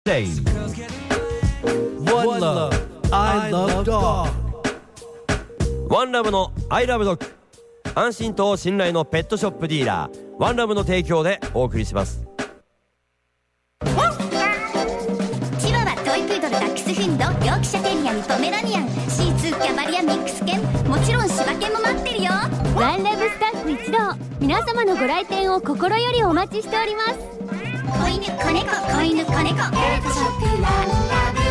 Day One Love I Love Dog ワンラブの I Love Dog、 安心と信頼のペットショップディーラーワンラブの提供でお送りします。 チワワ、トイプードル、ダックスフンド、ヨークシャテリアにポメラニアン、シーツー、キャバリア、ミックス犬、もちろん柴犬も待ってるよ。 ワンラブスタッフ一同、皆様のご来店を心よりお待ちしております。 子犬、子猫、子犬、子猫、ペットショップワンラブ。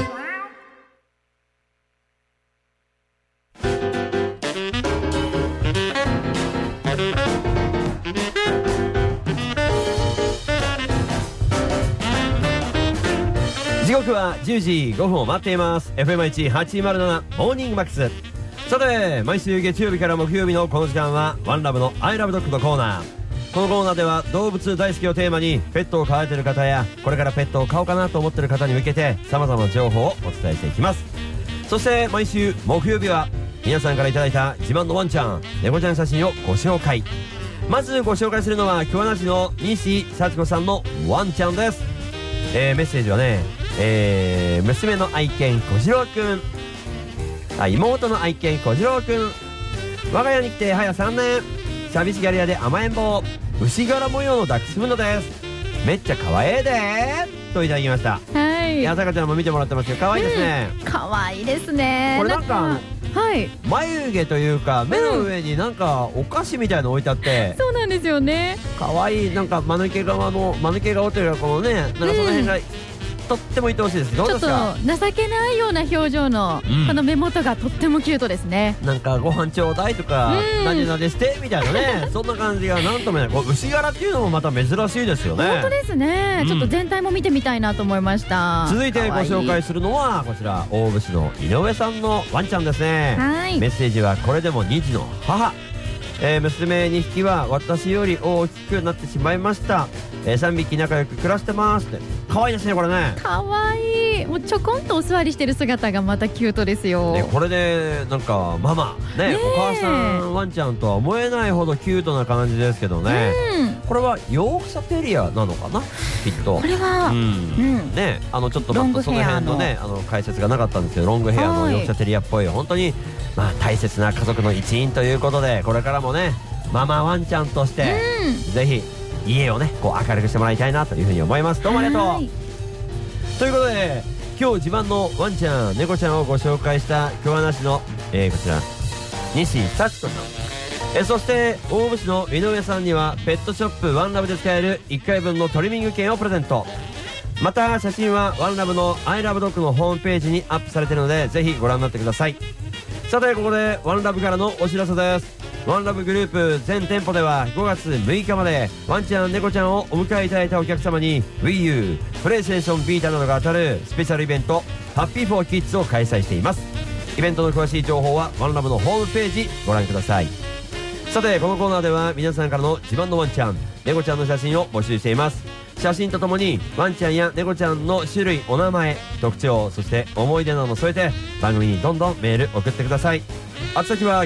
時刻は10時5分を待っています。 FM1807 モーニングマックス。さて、毎週月曜日から木曜日のこの時間はワンラブの I Love Dog のコーナー。このコーナーでは動物大好きをテーマにペットを飼われている方やこれからペットを飼おうかなと思っている方に向けて様々な情報をお伝えしていきます。そして毎週木曜日は皆さんからいただいた自慢のワンちゃん、猫ちゃん写真をご紹介。まずご紹介するのは京奈市の西幸子さんのワンちゃんです。メッセージはね、娘の愛犬小次郎くん、妹の愛犬小次郎くん、我が家に来て早3年、寂しがり屋で甘えん坊、牛柄模様のダックスフンドです。めっちゃ可愛いでーといただきました。 はい。 さかちゃんも見てもらってますけど可愛いですね。 可愛いですね。 これなんかはい。 眉毛というか目の上になんかお菓子みたいの置いてあって、 そうなんですよね。 可愛い。なんか間抜け顔というかこのね、なんかその辺がとっても愛おしいです。どうですか？ ちょっと情けないような表情の、この目元がとってもキュートですね。 なんかご飯ちょうだいとかなでなでしてみたいなねそんな感じがなんとも言えない。こう牛柄っていうのもまた珍しいですよね。 本当ですね、ちょっと全体も見てみたいなと思いました。 続いてご紹介するのはこちら大府市の井上さんのワンちゃんですね。 はい。 メッセージはこれでも2児の母、娘2匹は私より大きくなってしまいました。3匹仲良く暮らしてますって。可愛いですねこれね。 可愛い。もうちょこんとお座りしてる姿がまたキュートですよ。 これでなんかママね、お母さんワンちゃんとは思えないほどキュートな感じですけどね。これはヨークシャテリアなのかなきっと。 これはね、ちょっとその辺のね解説がなかったんですけど、ロングヘアのヨークシャテリアっぽい本当に大切な家族の一員ということで、これからもねママワンちゃんとしてぜひ家をねこう明るくしてもらいたいなというふうに思います。どうもありがとう。ということで今日自慢のワンちゃん猫ちゃんをご紹介した京奈市の、こちら西幸子さん、そして大府市の井上さんにはペットショップワンラブで使える1回分のトリミング券をプレゼント。また写真はワンラブの I Love Dog のホームページにアップされているのでぜひご覧になってください。さてここでワンラブからのお知らせです。ワンラブグループ全店舗では5月6日までワンちゃん猫ちゃんをお迎えいただいたお客様に Wii U、プレイステーションビータなどが当たるスペシャルイベントハッピーフォーキッズを開催しています。イベントの詳しい情報はワンラブのホームページご覧ください。さてこのコーナーでは皆さんからの自慢のワンちゃん猫ちゃんの写真を募集しています。写真とともにワンちゃんや猫ちゃんの種類、お名前、特徴、そして思い出なども添えて番組にどんどんメール送ってください。宛先は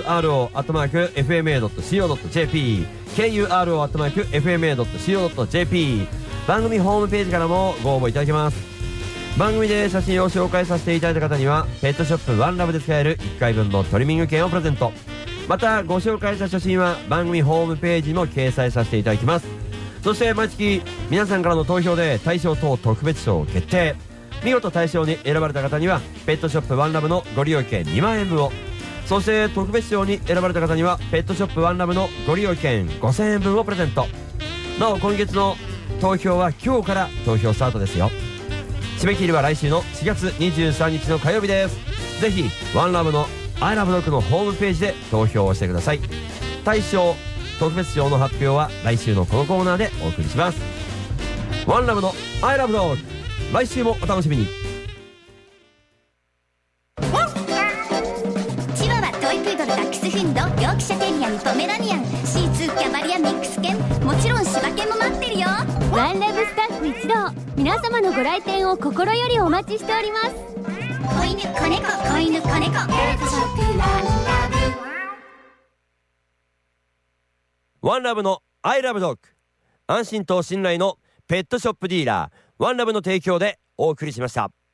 kuro@fma.co.jp kuro@fma.co.jp。 番組ホームページからもご応募いただけます。番組で写真を紹介させていただいた方にはペットショップワンラブで使える1回分のトリミング券をプレゼント。またご紹介した写真は番組ホームページにも掲載させていただきます。そして毎月皆さんからの投票で大賞等特別賞を決定。見事大賞に選ばれた方にはペットショップワンラブのご利用券2万円分を、そして特別賞に選ばれた方にはペットショップワンラブのご利用券5000円分をプレゼント。なお今月の投票は今日から投票スタートですよ。締め切りは来週の4月23日の火曜日です。ぜひワンラブの I Love Dog のホームページで投票をしてください。大賞特別賞の発表は来週のこのコーナーでお送りします。ワンラブの I Love Dog、 来週もお楽しみに。 チワワ、トイプードル、ダックスフンド、ヨークシャテリアにポメラニアン、シーツー、キャバリア、ミックス犬、もちろん柴犬も待ってるよ。 ワンラブスタッフ一同、皆様のご来店を心よりお待ちしております。 子犬、子猫、子犬、子猫、ペットショップワンラブ。 ワンラブの I Love Dog、 安心と信頼のペットショップディーラーワンラブの提供でお送りしました。